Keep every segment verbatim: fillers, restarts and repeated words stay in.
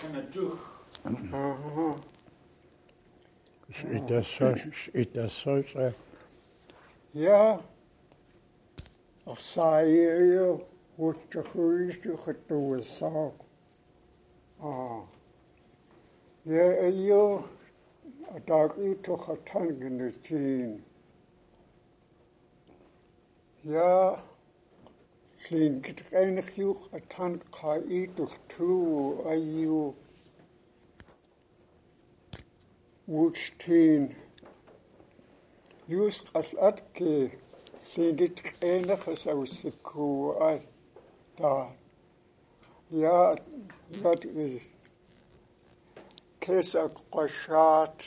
Aha. It is such, it is such a... Ja, ach zei je, hoe je geweest getoe zag. Ah. Ja, en je, dat ik toch het hangen zien. Ja, klinkt het enig joch het hang ga ik toch toe, en je... Woodstein. Jus als atke, singet einiges aus der Kuh, da. Ja, dat is. Kesa qashat,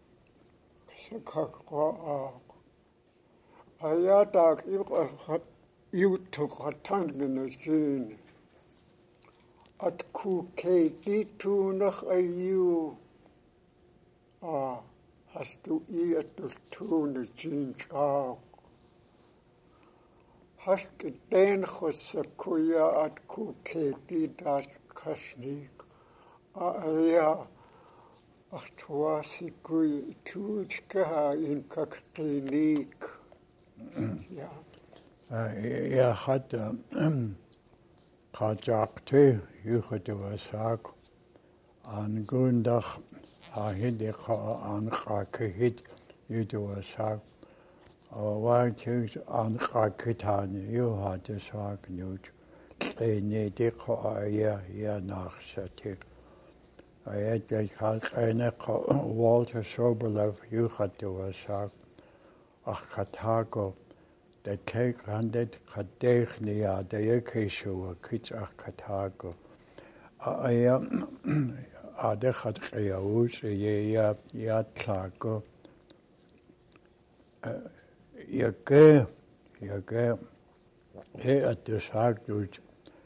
sakakwa. Aya dag ik YouTube hatangene zien. At ku ke ditu nog ayu. Ah, hast du ihr das Tun Jinchak? Hast gedein Chosakuya at Kuketi das Kasnik? Ah, ja, ach, Tuasikui Tuchka in Kaklinik. Ja. Ja, had Kajakte, Juchete Wasak, an Gundach. Hahid aan Krakit, you do a sack. Or why takes on Krakitan, you had the sack newt. A native a year, year nach setting. I had that Kalk Walter Soberlove, you had to a sack. Ach Katago, the cake handed Kadechnia, the Yakeshu, a kits ach Katago. I am. Adechat Kayauch, Yea, Yatlago, Yake, Yake, He at the Sagdut,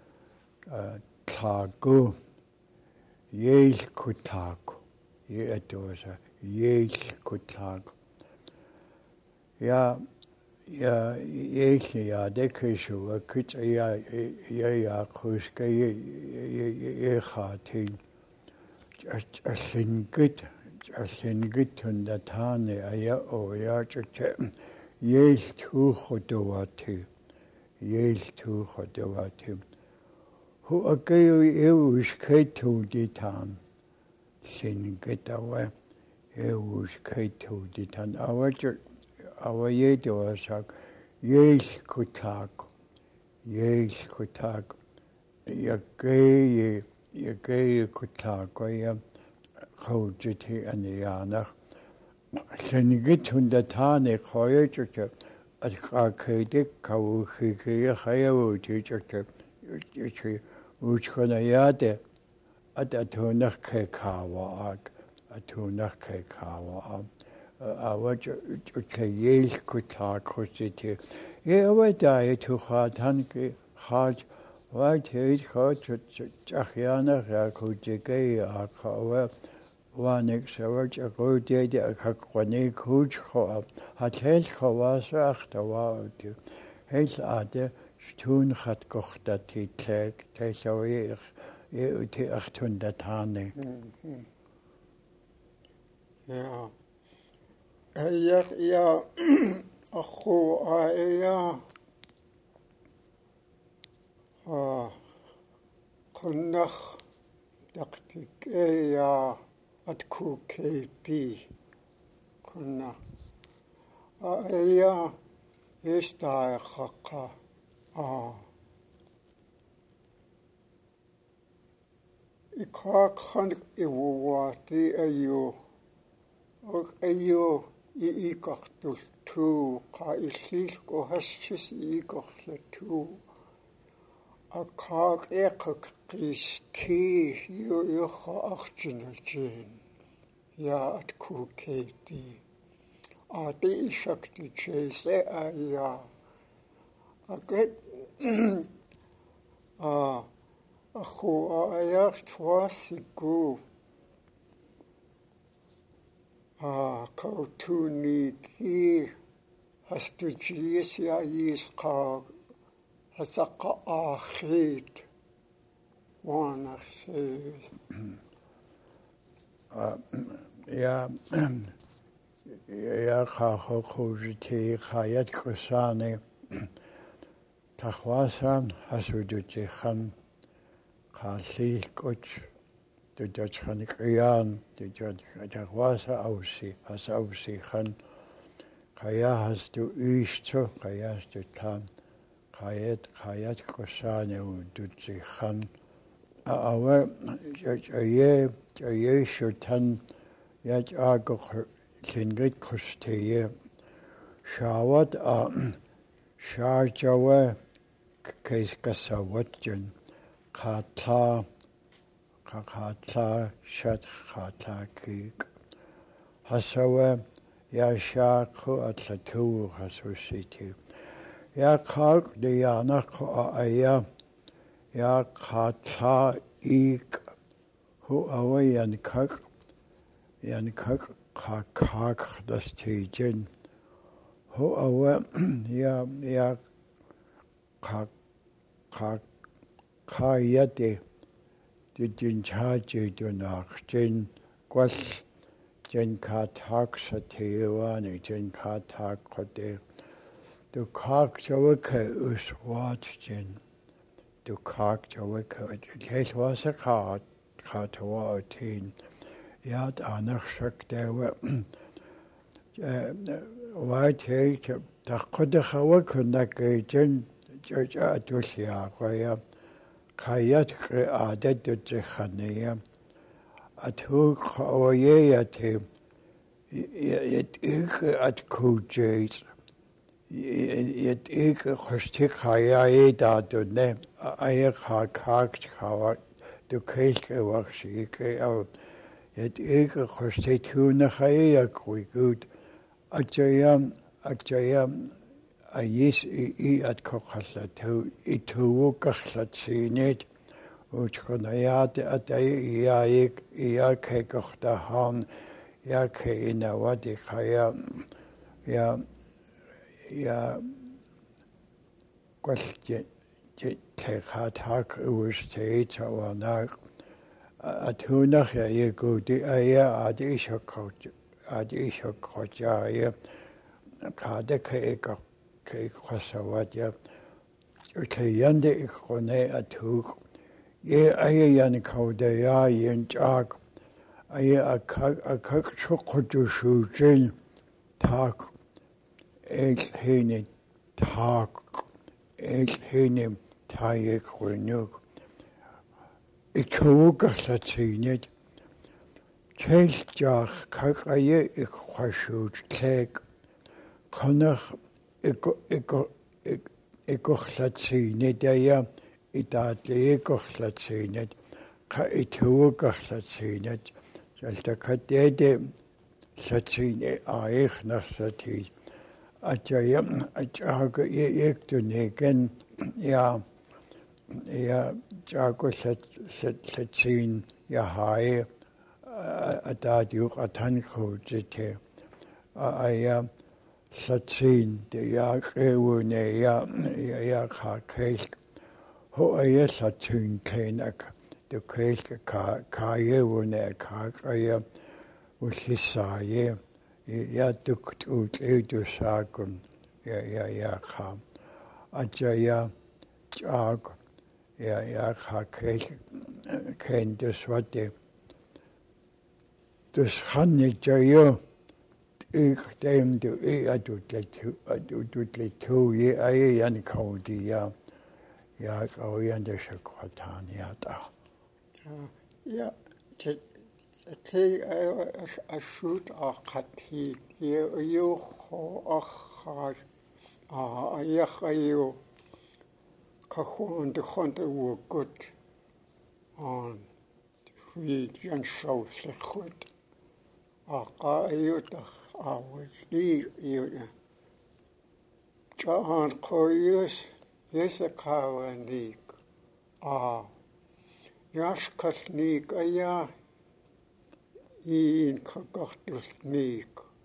Tlago, Yale Kutago, Ye at those, Yale Kutago. Ya, ya, Yale, Dekishu, a kit, ya, ya, Kuska, ye, Hatin. A singit, a singit on the tane, aya o ya church, yes to Hodowati, yes to Hodowati. Who a gay was Kato de tan, singit away, it was Kato de tan. Our church, our yedo was yes kutak, yes kutak, ya gay. Je gay kutago ya khojiti aniana senigit hunda tane khoyete at khakede kawukhike ya khayawuti chete ichi uchkhona yade at atunakh kekawa ak atunakh kekawa awaj uchayel kutak khojiti ye awada tu khatan ke khaj Why take coach Chachiana, Rakujake, Akawa, one exavert, a good day, a Kakwane, Kuch, had held Kawasa afterward. His other stone had kocht that he take, take away, you take a ton that honey. Ja. Ja, ja, ach, ja. Ah, Kunnach, Daktik, ja, at Kuketi, Kunnach. Ah, ja, is daar Haka. Ah. Ik ga gaan eeuwati ayo. Ook ayo, I ikach dus toe, ka islis ko hasjes ikach le toe. A kag ekak kristi, yo yocha achjina jin. Ja, at kuketi. A di ishak di chase a ja. A get, a, a chu a ayach twasigu. A kautuni ki, has du jis ja is kag. Hasaqa akhit wanach says ja ja kha khujti khayat kusane takhwasan hasuduti khan khali koch dudach khan qiyan dudach takhwasa ausi has ausi khan khaya has du ishto khaya du tam khayat khayat kusane duduti khan awa ye ye shutan yat agor Lingit Kusteye Shawat a Sharjawa Case Kasawatjan Kata Kakata Shat Kata Kik Hasawa Yashaku Atlatu Hasusiti Yakak de Yanako Aya Yakata Ik Hu Awayan Kak Yankak Kakak das Tijin Ho awa ya ya kak kak kayate Dijin Chaji Dunach Jin Gwas Jin Katak Satewani Jin Katak Kote Du Kak Jawaka Uswat Jin Du Kak Jawaka Case was a cart Katawa Teen Yad anach shaktewa white hate Takodahawa Kunakajan Judge Atusia Goya Kayat added to Jehania Atu Kawaye yet ik at Kujate yet ik Hostikaya Dadune Ayaka Kak to Cake Waxi out. Yet ik gesteld hoe ga kui goed. Atjayam atjayam ayis I at kokaslat hoe itu kaslat sinet. Utkonayat at I ik I ke kochta han ja ke ina wat ik ga ja ja kwastje te gaat hak uursteeds awanak. At hunach ya ye gudi aya adi shakot adi shakot ya ye kade ke ek ke khasawat ya ke yande ikhone atu ye aya yan kaude ya yen chak aya akak akak chokotu shujin tak ek hene tak ek hene tayek khunuk Ik hoog dat zien niet. Keeltjach kakaye ik khashoot kek. Kanach ik ik ik ik dat zien niet ja. Ik dat ik dat zien niet. Ka ik hoog dat zien niet. Zelfs dat het de dat zien eigenlijk nog dat is. At ja at ja ik toen igen ja. Ja, Jago set set set scene ya hai atad yuk atan khojete aya set scene de ya khewune ya ya kha kesk ho aya set scene kenak de kesk ka ka yewune ka aya usisaye ya duk ut edu sagun ya ya ya kha ajaya Jago Ja, ja, ik ken dus wat de. Dus gaan niet jo. Ik denk dat ik doet het doet het toe je eigen en koudi ja. Ja, ik hou je de chocolade ja daar. Ja, het het is shoot akati je je ho ach ah ja je Kachon de Honte were good on we can show the good. Aka yuta always leave you. John Corius, yes a cow and leak. Ah, Yashkas leak a ya in Kagostus leak.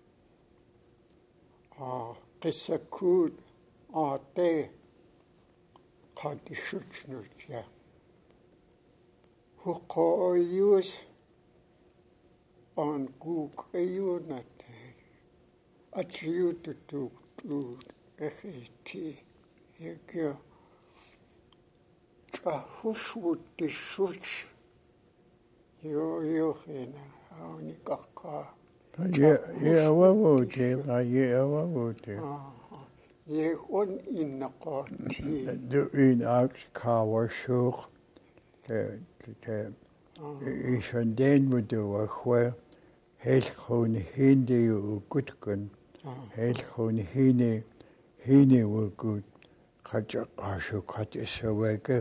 Ah, Kisakud, ah, they. Kadi shutsnut ya. Huko oyus on kuukriunat atiututut ehiti hekio tahusvuttissut jo johina aunikakkaa Jeevavuuti, jeevavuuti. Je on innaqaatti. Du in aks kawarsuq te te isen den mudu wa helkhun hindi ukutkun helkhun hini hini ukut khaja qashu khat isaweke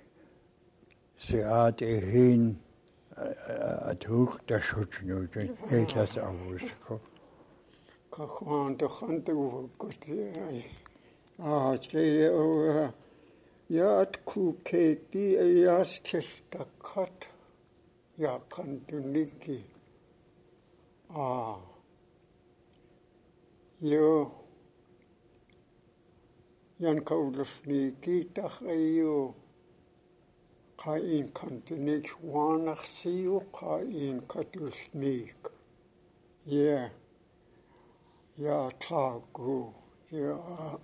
seat hin atuk tashutnu helas avusko Kahan de handu kuti ah che o yat ku keti yas chesta khat ya kanduniki ah yo yan kaudusni kitach ayo kain kantunik wanach siu kain kadusnik yeah ja tagu ja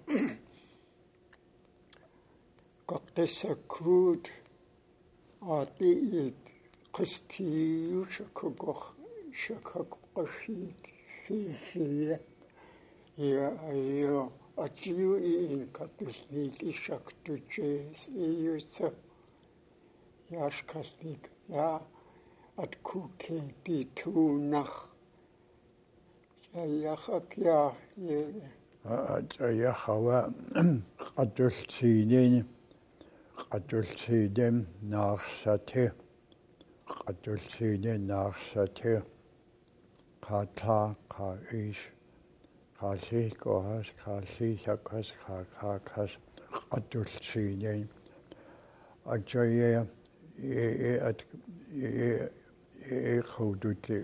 qattasakut ati qistiyu shakugh shakaqashit fi fi ja ayo atiu in katusnik ishaktuches iyusa yashkasnik ja at kuketi tunach Ayakha ye ayakhawa qatulsiinin qatulsiidem naarsate qatulsiinen naarsate qata qaish qasi kohas qasi sakas qakas qatulsiinen ajaya e at e e khudutli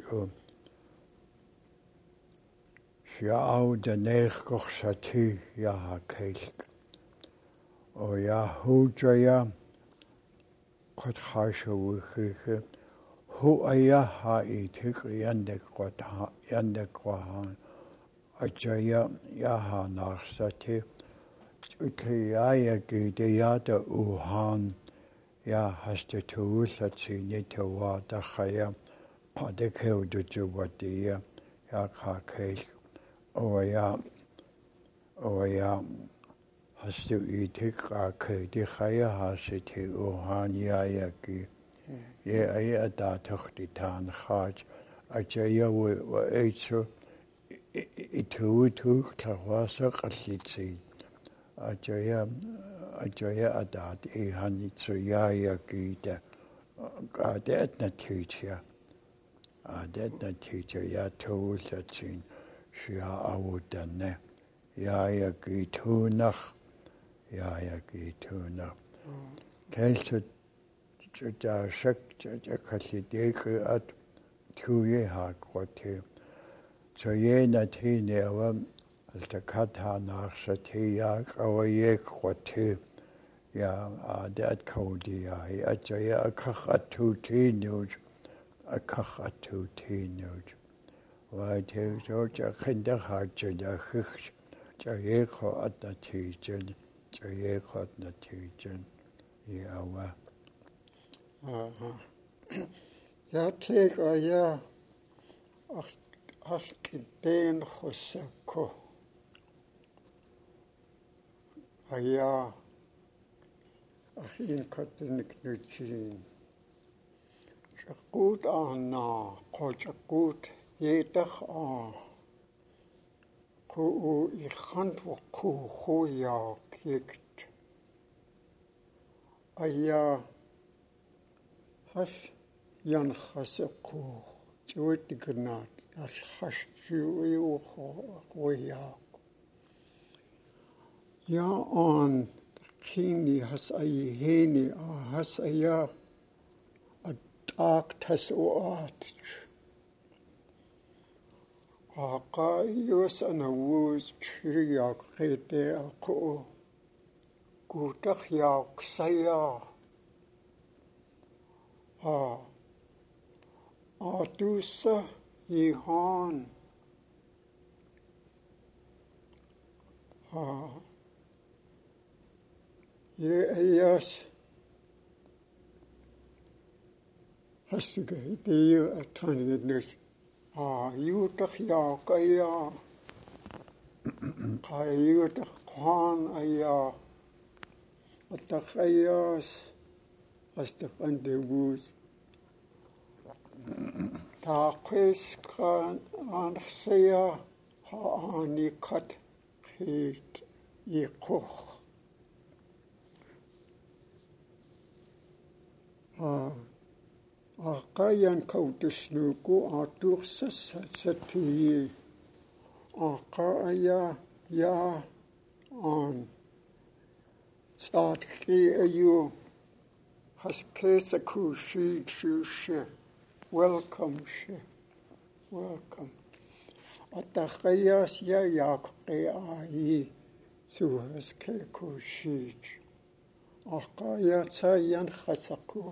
Ja, de neerkoch sati ja kelk. O ja hoja ja qad khashu wukhikh. Hu aya ha itik yandek qad yandek qahan. Ajaya ja ha narsati. Utya ja gede ja de uhan. Ja haste tuusatsi nitwa da khaya. Padekeu du juwadia ja kha kelk. O ja, o ja, hast du itik ake, die chaya hasiti uhan yayaki. Ye aya da toch die taan gaat. Aja ja wa eitso itu tuch tawasa qallitsi. Aja ja, aja ja adat i hanitso yayaki da. Adet natitja. Adet natitja ja tuusatsin. Shia awudanne ja ja gitunach ja ja gitunach kelsu ja shak ja khalidek at tuye ha qote so ye natine avam alta katha nach satia qawaye qote ja adat kodi ja ja akhatu tinuj akhatu tinuj Wat heeft zo ja kinder hartje ja gich ja je gaat natuurlijk ja je gaat natuurlijk ja wa aha ja tek ja ach as kiten khosako aya achin katnik nuchin chakut ana qochakut Jedach a ku i khant wa ku khoya kikt aya has yan khasku chwit gnat as has chu yu khoya ya on kini has ay heni has aya at tas oat Aqa yus anawuz chriyak khete alqo kutakh yak saya a atusa Ihan. Ah. Je ayas. Hastige die atanidnes. Ah, jutach ja kaya. Kaya jutach kwan aya. Atach ayas. Hastig an de woed. Ta kwiskan an sea ha anikat hit je koch. Ah, akayan kautusnuku atursas satiye. Akaya ya an. Sadki ayu has kesa kushi shushe. Welcome she. Welcome. Atakayas ya yakre ayi suhas ke kushi. Akaya tsayan khasaku.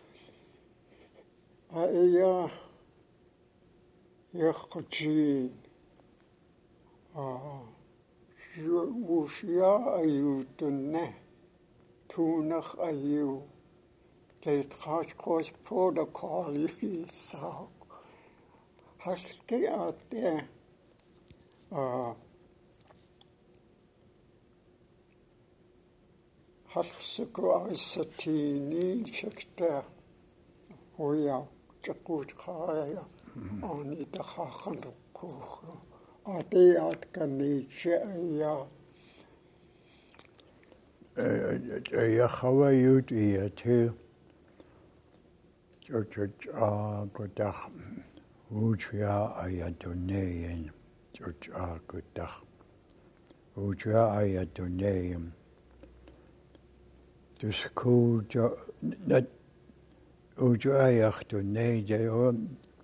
Aya yakhjin. Ah. Wushya ayu tunne. Tunach ayu. Teit khashkos protocol yi sao. Haske at there. Ah. Haskeko asatini chekta. Hoya chakut khaya. Ani da khakhandu kuch. Ate at kaniche ya. Ja gawe jut ie te. Church a godag. Wuja ayadonein. Church a godag. Wuja ayadonein. Dus cool jo net wuja ayadonein je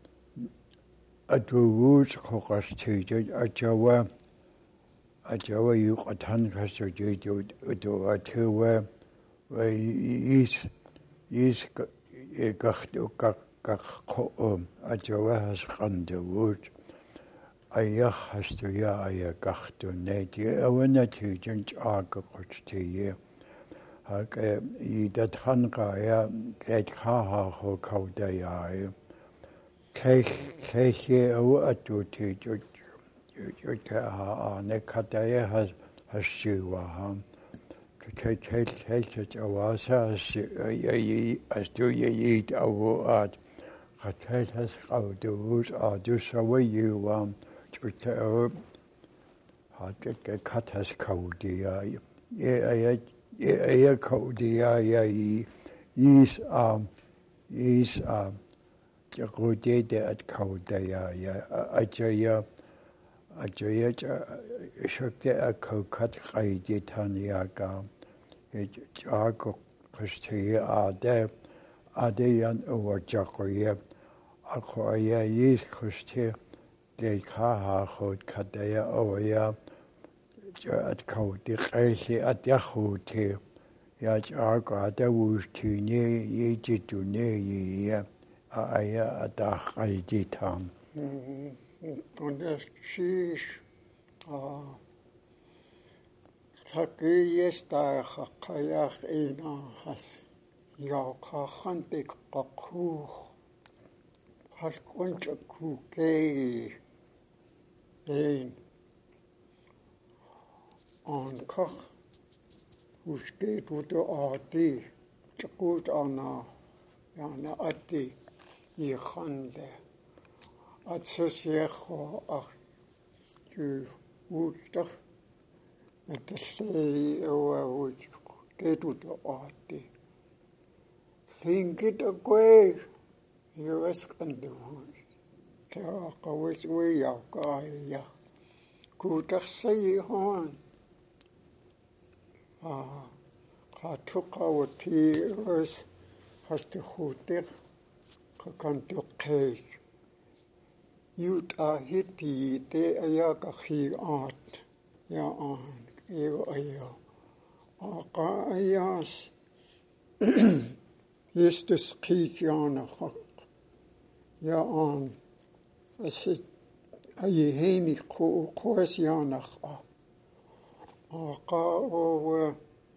Adwuj kokas tijid ajawa ajawa yuk atan kaso jidud udo atuwa wa is is gachtu gach gach koom ajawa has khande wuj ayach has tu ya aya gachtu nedi awana tijid aga kochtiye hak i dat hanka ya gait khaha ho kauda ya Kech kechje o atuti jo jo ha ne kataye has hashiwa ham kech kech kech awasa ye as tu ye eat awu at kech has qaudus adus away you um jo ha kech kat has kaudia ye ye ye kaudia ye is um is um Jagode de at Kaudaya, Ajaya, Ajaya, Shokte a Kokat Kaidi Taniaga, Jago Christi Ade, Adeyan over Jacoye, Akoya Yis Christi, De Kaha Hod Kadaya Oya, at Kaudi Kaisi at Yahuti, Yajago Adawustini, Yijitune, ye. Aya adach aiditam. Und das Schisch, Taki yesta chakayach ina has, ya kachantik kakuch, has kuncha kukei, ein. An kach, hoe steht wo de adi, chakut ana, jana adi. Ichande. Atsus yecho ach ju woeddag met de zee oa woed dit doet de ati. Linket a kwe je was kan de woed. Ja kawis we ja kaya. Kutak say han. Ah katuka wati was has de goedig. Kan tukej. Jut a hiti te ayaga hi at. Ja an. Eo aya. Aka ayas. Jestus kijana hak. Ja an. As أي هيني قوس يانخ أقا و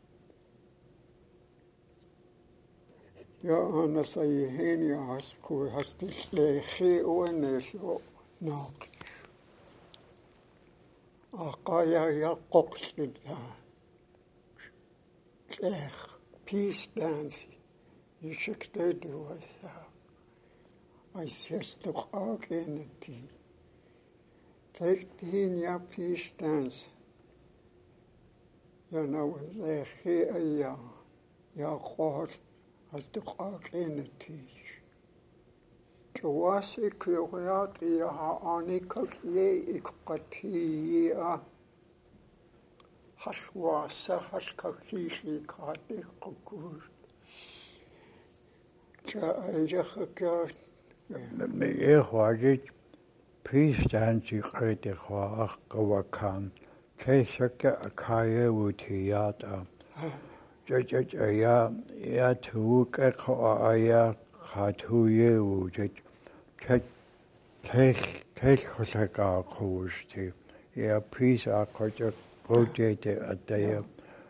يا أنا سيهيني عسكو هستسليخي ونسو ناقش أقا يا يا قوس لدا كليخ بيس دانسي يشكتو دوسا أيسيستوخ آكينتي تلتين يا بيس دانس يا نوزيخي أيا يا قوس هستوخاكينتي جواسي كيوغياتي ها آني كاكيه إكقاتي حشواسا حشكاكيشي كاتي قكور جا أيجاخكا إخواجي بيستانسي قيد إخواق قوكان كيسك أكاية وتياتا جج يا يا توك أخو أيا خاتوية وجج كيك كيك خسكا خوشتي يا بيس أكوجا قوتي أدايا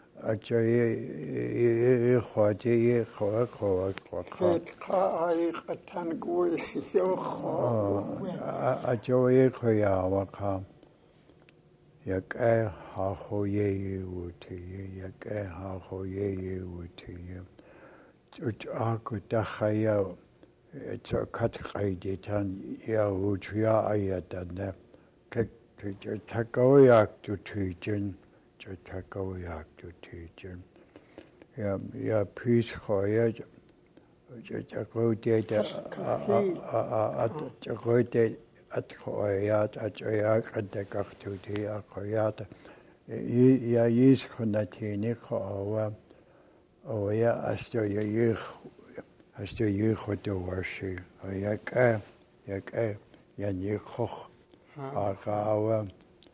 أجاي إخواتي إخوا إخوا إخوا كيتقا أيقا تنقوي يوخوا أجاي إخويا وقام يك أي هاخو ييوتي يك أي هاخو ييوتي تج أكو تخيا تكت قيدي تان يا وجيا أيدنا ك ك تكوياك تيجن تكوياك تيجن يا يا بيس خويا تكويتي تكويتي أتخويات أتخويات أتكختوتي أخويات يا يس خناتيني خوا أو يا أستو يخ أستو يخ دواشي ياك ياك يعني خخ أقاوا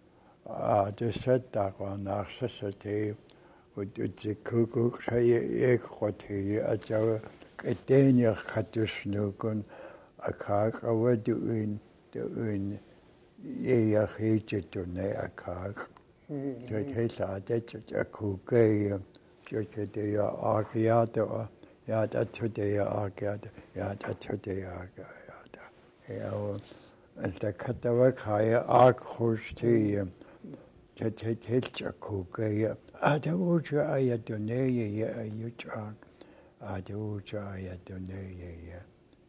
أدسات وناخستي ودتكوكو شيء يخوتي أجوا كتير خدشنوكن أكاك أودوين دوين يخيجتوني أكاك تهيس عادت أكوكي جوتي أكياتو يا تتودي أكيات يا تتودي أكيات يا أنت كتبك هاي أكخوشتي تهيس أكوكي أدوجا أيدوني يا أيوجاك أدوجا أيدوني يا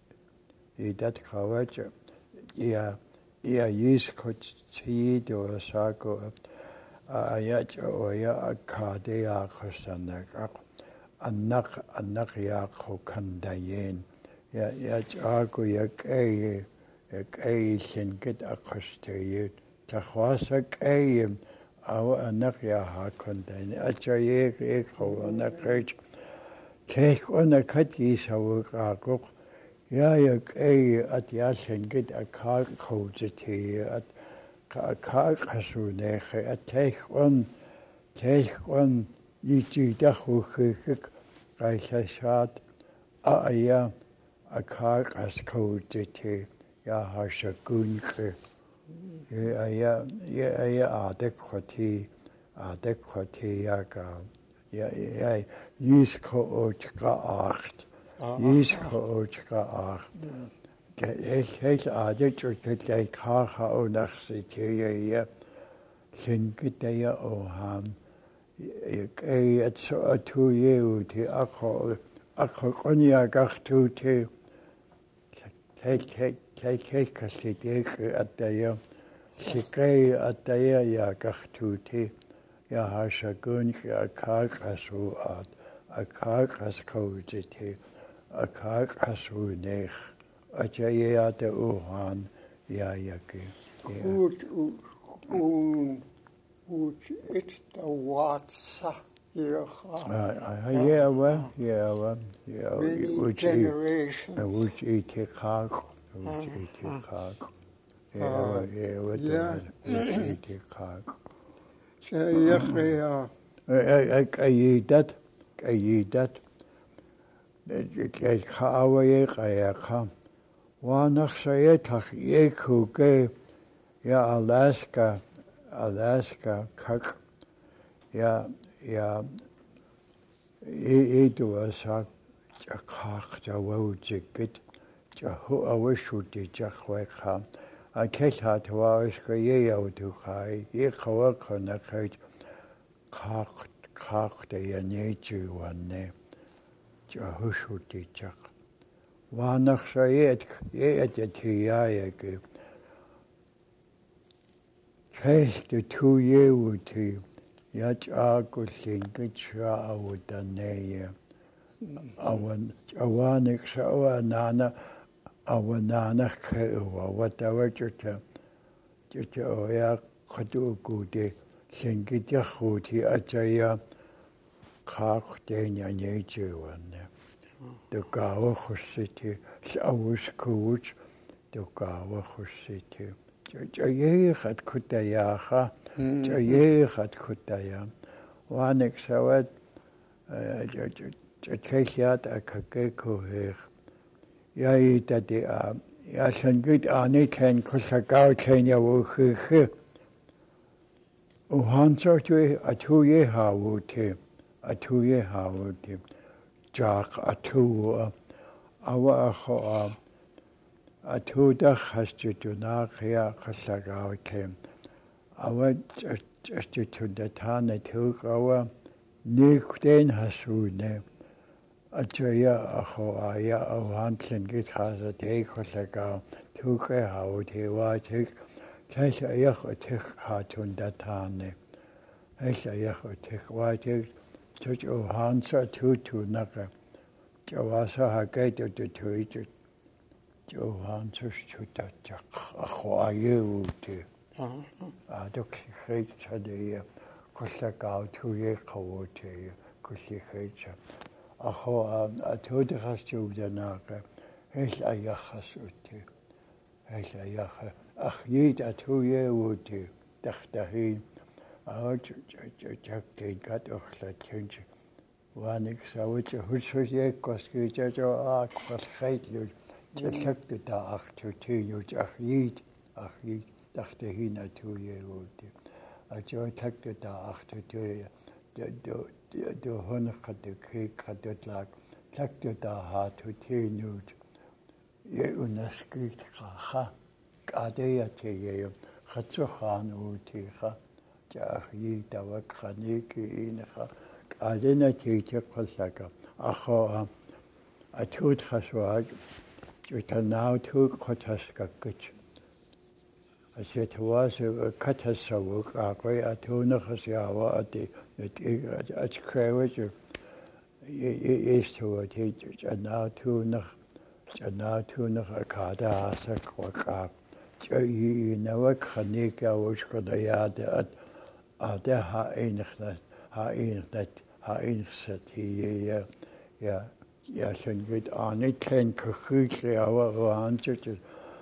إذا خواج يا يا يسكت سيد وساكو آيات ويا أكادي أخسنك النق النق يا خو كندين يا يا جاكو يا كأي يا كأي سنكت أخستي تخواسك أي أو النق يا هكندين أجايك إيه خو النقيج كيك أنا كتي سوق أكو يا يك أي أتياسن قد أكار خوجتي أت أكار خسونيخ أتيخون تيخون يجي دخو خيك قيسات أيا أكار خسكوجتي يا هاشكونك يا يا يا يا أدك ختي أدك ختي يا كا يا يا يسكو أوتكا أخت يسخ أوجكا آخ هيك عادت وتلاقي خاخا أو نخستي سنكتي أوهام يكأي أتسأتو يوتي أخو أخو قنيا قختوتي هيك هيك هيك هيك كسيتيك أتايا سكاي أتايا يا قختوتي يا هاشكونك أكاك أسوات أكاك أسكوتي أكاك حسونيخ أجايات أوهان يا يكي كوت أون كوت إتواتسا يخا يا و يا و يا وچ generations وچ إتقاق وچ إتقاق يا و يا و وچ إتقاق شيخيا أيدت أيدت كي خاوي قياقا Wanach sayetach yekuge ya Alaska, Alaska kak ya ya idu asak jakach jawujikit jahu awishuti jakwekha akesha tawaiska yeyaudu kai yekawakana kait kak kak de yaneju wanne jahushuti jak wanach sayet yeyatiyayake Kes de two year wuti yach ako singit siya awudaneye. Awan awanik sa awanana awanana keuwa whatever juta juta oya kadu gude singit ya khuti achaya kak denya nyejuwane. De gawa khusiti awus kuch de gawa khusiti. Jayechat kutayaha, Jayechat kutaya. Wanik sawat Jayechat akakeko her. Yaita de a Yasangit Aniken Kusakau Kenya Wuhi. Uhanso to Atuye Hawuti, Atuye Hawuti, Jack Atu Awa Atuda Hastitunakia Kasagauke. Our Institudatana took our Nikden Hasune. Ataya Ahoaya of Hansen get has a take Kasagao, took a how he was take Kasayach take Hatun Datane. Esayach take Watik, Church of Hansa two to Naka. Jawasa Hagated to tweet. Johannes chuta jak akhwayuti adok khaycha de kusakau tuye khawoti kusikhaycha akho atode khasudanaga hel ayakhasuti hel ayakh akhyid atuye wuti takhtahin awch jakte gat okhlatchinch wanik sawit husuye koskija jo akhwas khaytlu Jacques da ach to you Jachid, Achid, Dachtehina to you. A joy taked da ach to do the Honaka the cake had that like taked da heart to tea nude. Ye unaskit ha, Gadea te ye, Hatsuhan utiha, Jachid, the Wakaniki in her, Adena teacher Kosaka, Aho, a tooth haswag. It now took Kotaskakich. I said, it was a Katasawuk, a great atuna Hasiawa at the at Crewage. Is to a teacher, and now tunach, and now tunach a Kada Asakwaka. You never Kanika, which could I add at the Ha Einach, Ha Einach, Ha Einach, he, yeah. Yes, and good on it can cohutely our answer to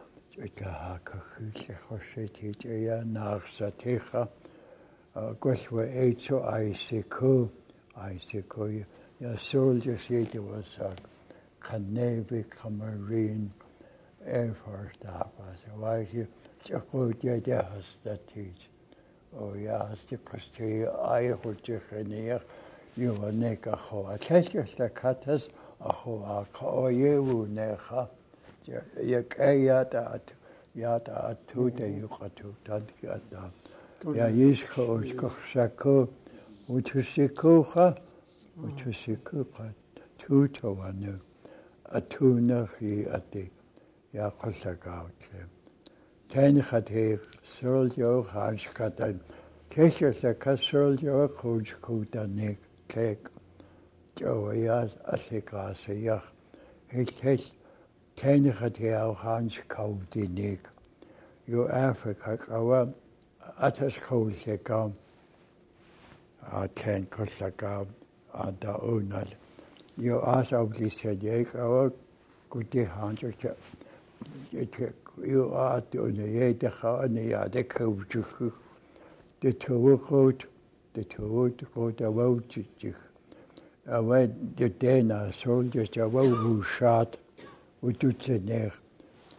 a cohutly hosity, ya narsatecha, Goswa Echo, I see co, I see co, your soldiers yet was a Navy, Marine, Air Force staff. I said, why you Jaco Dia has that teach? Oh, yes, the Costi, I would you you were neka ho. I test your staccatas. Aho ako yewu necha, yakayat yata atude yukatu tadgata. Ya yishko ushkoshako, utusikuha, utusikuha, tutawanu, atunahi ati, yakosagaute. Tenchate, soldier hashkatan, kesha the casoldier kujkutanik cake. Joyas Asikasayach, his test, Tenhatia Hans Kaudinik. You Africa, our Atas Kosakam, our ten Kosakam, and the owner. You ask of the Sadik, our good hunter. You are to the Yedaka and the Yadaka, the two coat, the two coat, the Wojcik. I went the Dana soldiers, I was shot, we took the neck,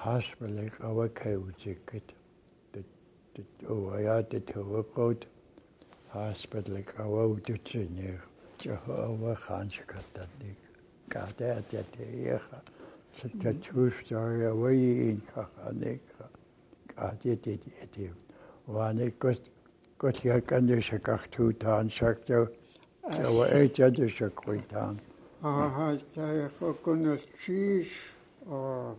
hospital our ticket. The the oh I had to work out hospital our to change. Jehovah Hanskatani. God at that year. Such a true story away in Kahanika. God did it at him. One it got got here can do shakak two times shakto. There were eight others shakway down. Ah, I for goodness cheese or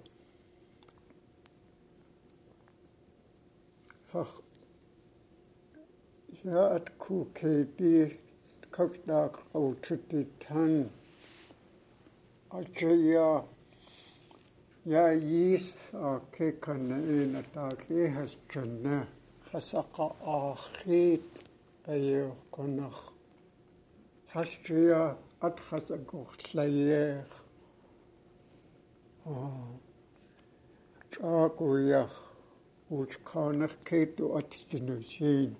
ja at kukedi kakdak out to the tan. Actually, ja is a kekan in a dark has jana hasaka achit ayo konach hastia at hasagoch slayer. Chakuya which kanach keto at genushin.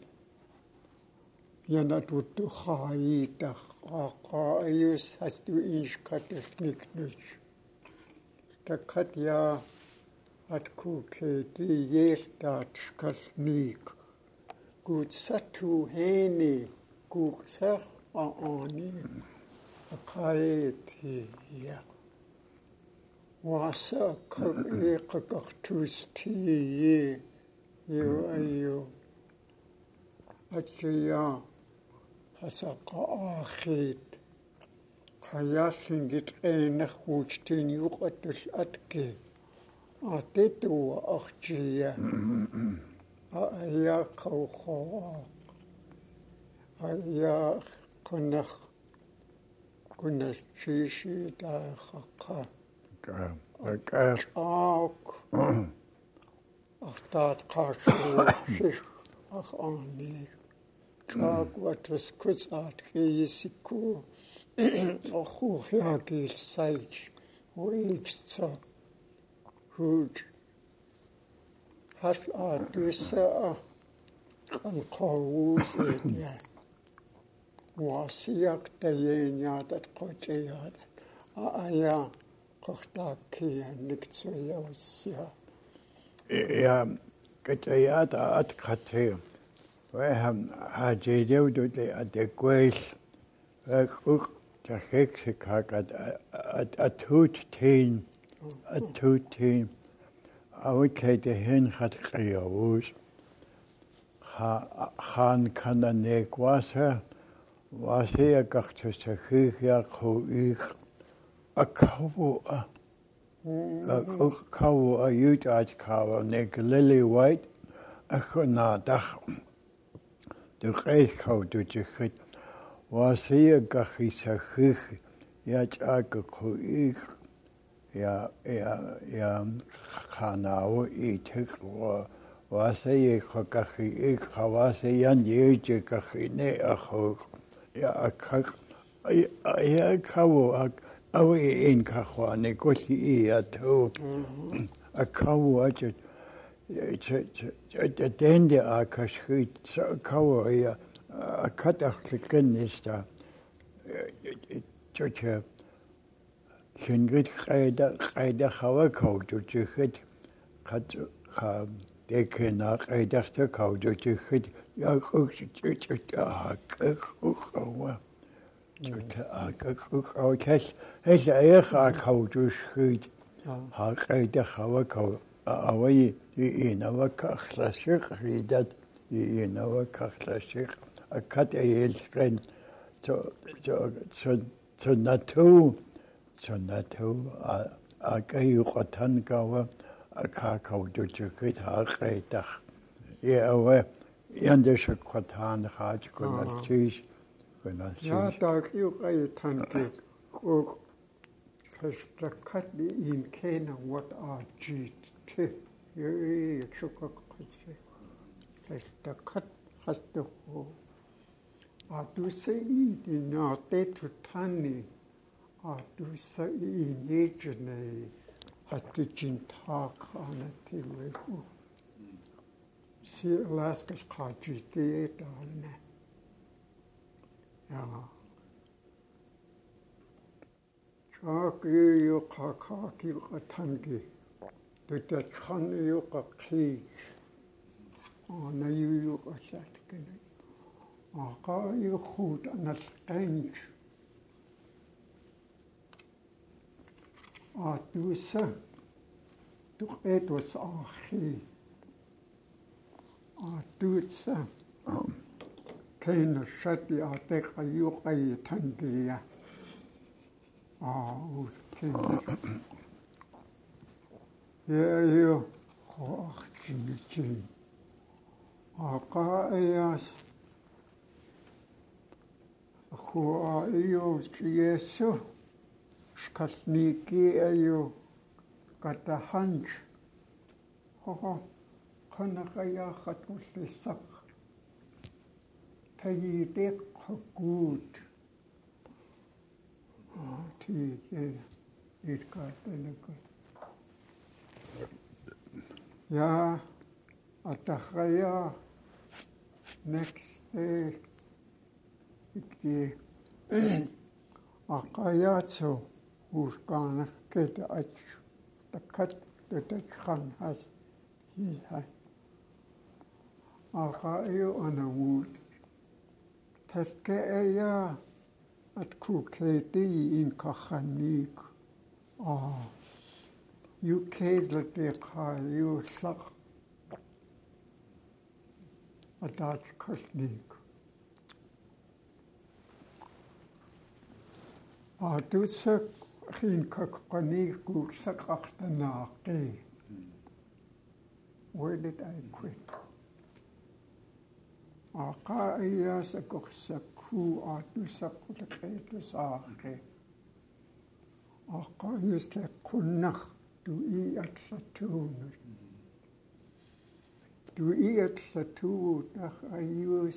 Yana to to haita aka ayus has to ish katefnik nich. Takatya at kuketi yes dat kasnik. Good satu heni kuksa aani akaeti ya. Wasa kakaktus ti ye you ayo. Atya hasaka achit. Kayasingit enig hoedsteen jugatus atke. Atitu achia. Aya kaucha. Aya konach. Kunas chishi da haka. Okay. Ook. Ach dat kashu zich. Ach ani. Chak wat was kutsat geisiku. Och och jag är sage och inte hud har att du så kan kaus det wasiak tayenya dat qochiyad aya qochtaki niktso yausya ja qachiyad at khathe wa ham hajedew de adequate ook de gekse kak at at hoed teen at hoed teen oude de hen gaat gejoos ga gaan kan dan nek was her was hij gacht te gek ja go ik a kawo a ook kawo a jut uit kawo nek lily white a gona dag de geest gou doet je goed was hier gachisa gich ja chaka khoik ja ja ja khanao itek was hier gachi ik was hier jeje gachine akho ja akak ja kawo awi in kakhwane kosi ja to akawo at at dende akashit kawo ja a katach kennis da tjotje singrit khayda khayda khawa khawtu tjikhet khat kha dekena khayda khawtu tjikhet ya khuk tjotja hak khukhawa tjotja hak khukhawa kes hes ay khawtu tjikhet ha khayda khawa khaw awai ina wa kakhla shikhidat ina wa kakhla shikh a kat eelsken to to to to natu to natu a a kayu qatan gawa a ka ka do chukit ha qeita ya wa yande shqatan khaj kun chish kun ja da kyu qay tanke ko kashtakat in kena what are jit te ye chukak khase kashtakat hastu a du sei di na te tutani a du sei nejene hatu jinta kana ti wehu si Alaska's kaji te dane ja chak yu ka ka ki atangi Tutatran yuqa qliij. Ana yuqa satkene. Aqa yukhut analqanj. Atusa tuqet was akhi. Atutsa kaina shati ateqa yuqay tangiya. Ah, uskin. Ya yo khoachinichi. Aqa ayas khu ayo yesu shkasniki ayo katahanj. Ho kana kaya khatullisak. Tayidik gut. Ah, ठीक it katelaku. Ya atakhaya next day ikti aqayatsu uskana kete ach takat tetakhan has hi hai aqayo anawut taske aya at kuketi in kakhanik ah you kedle te khayu sak adat khasnik ah tutsak khin kakhanik ku sak akhtanaqi. Where did I quit? Aqa iya sakuksaku atusakulaqetu saaqi. Aqa yustakunnakh tu i at satun. Tu i at satun takh ayus.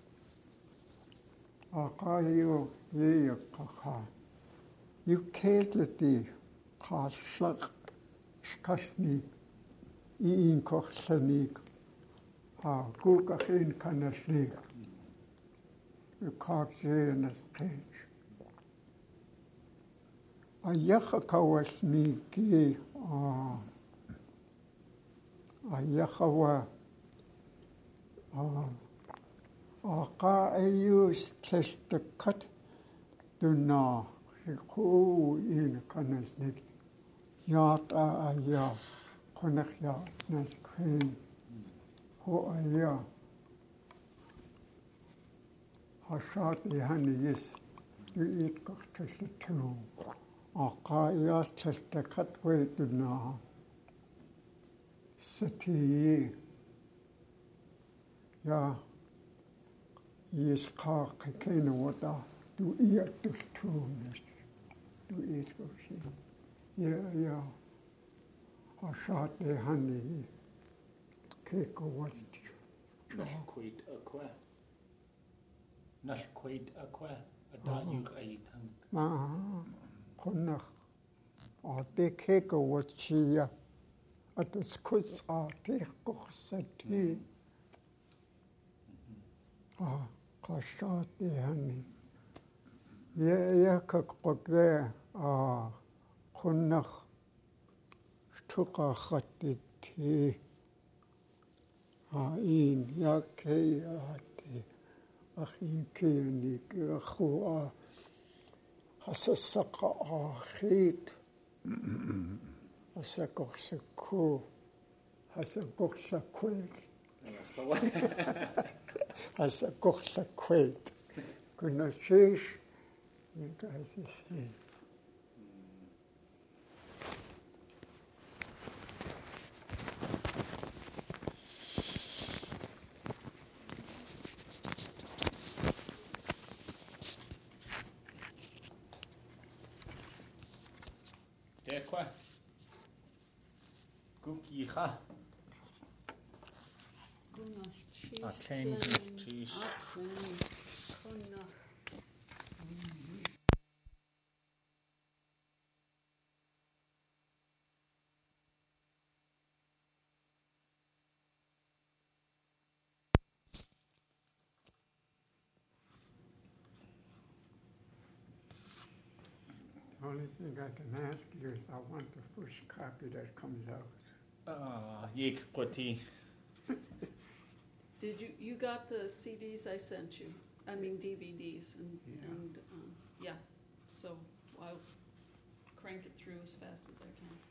Aqa yu yeyakakha. You ketleti khaslaq shkashni in kochsanik. Ah, kukakhin kanaslik. You kakje nas kech. Ayakha kawasniki. Ah, ayakhawa. Ah, aqa ayus testakat duna. Ku in kanasnik. Yata aya. Konakya nas khin. Ho aya. Hashati hani yes. You eat kaktasatu. Aqa yas testakat wetuna. Sati. Ya. Yes kakakena wata. Tu eat the tunes. Tu eat kakshi. Ya ya. Hashati hani. Keko wat. Nashquid aqua. Nashquid aqua. Adayuk aitan. Ah, konach. Ah, te keko wat chia. At the skuts ah te koksati. Ah, kashati hani. Ya ya kakokwe. Ah, konach. Shtuka khatiti. Ah, in ya ke ati. Akhin kini khua. Hasasaka akhit. Hasakoksaku. Hasakoksakwet. Hasakoksakwet. Kuna shish. You guys see. Dekwa. Kukiha. A chain cheese. The only thing I can ask you is I want the first copy that comes out. Ah, yik qoti. Did you, you got the C Ds I sent you? I mean D V Ds and, Yeah. and, um, yeah, so I'll crank it through as fast as I can.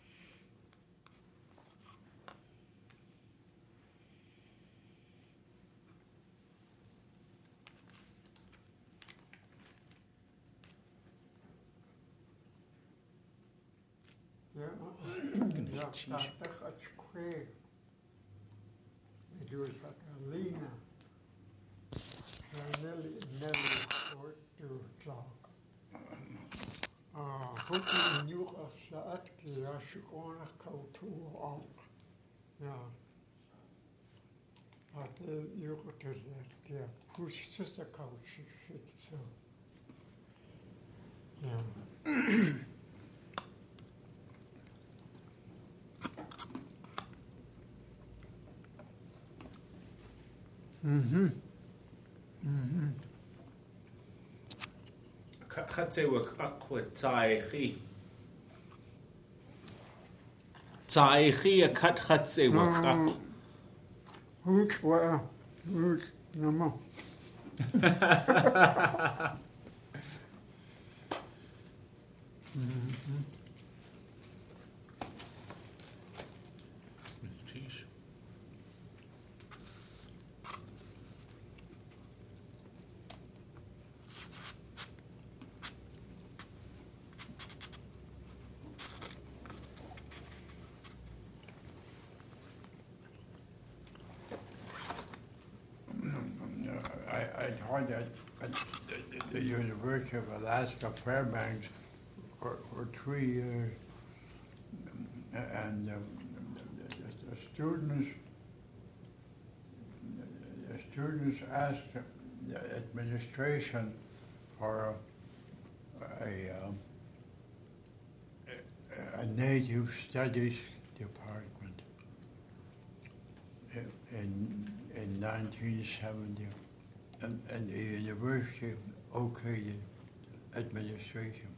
Ja, ja, dat is kwijt. Ik doe het wat Alina. Nelly, Nelly, hoort door het laken. Ah, goed in nieuw als je uitkeert, als je gewoon naar cultuur aan. Ja. Had je je gezegd, ja, hoe is het de koudje zit zo. Ja. Mhm. Mhm. Khatsewak aqwa tsaikhi. Tsaikhi a khat khatsewak aqwa. Goed, waar? Goed, normaal. Jeez. I, I taught at, at the, the University of Alaska Fairbanks for, for three years. And um, the, the, the students, the students asked the administration for a, a, um, a, a Native Studies department in, in nineteen seventy. And, and the university okayed the administration.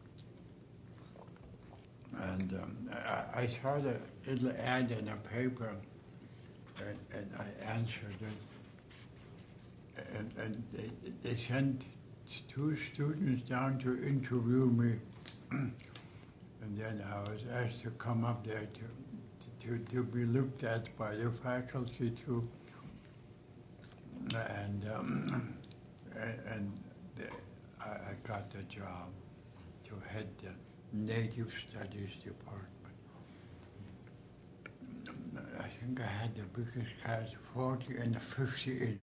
And um, I, I saw the little ad in a paper, and, and I answered it. And, and they, they sent two students down to interview me. And then I was asked to come up there to, to, to be looked at by the faculty too. And, um, and, and the, I, I got the job to head the Native Studies department. I think I had the biggest class, forty and fifty in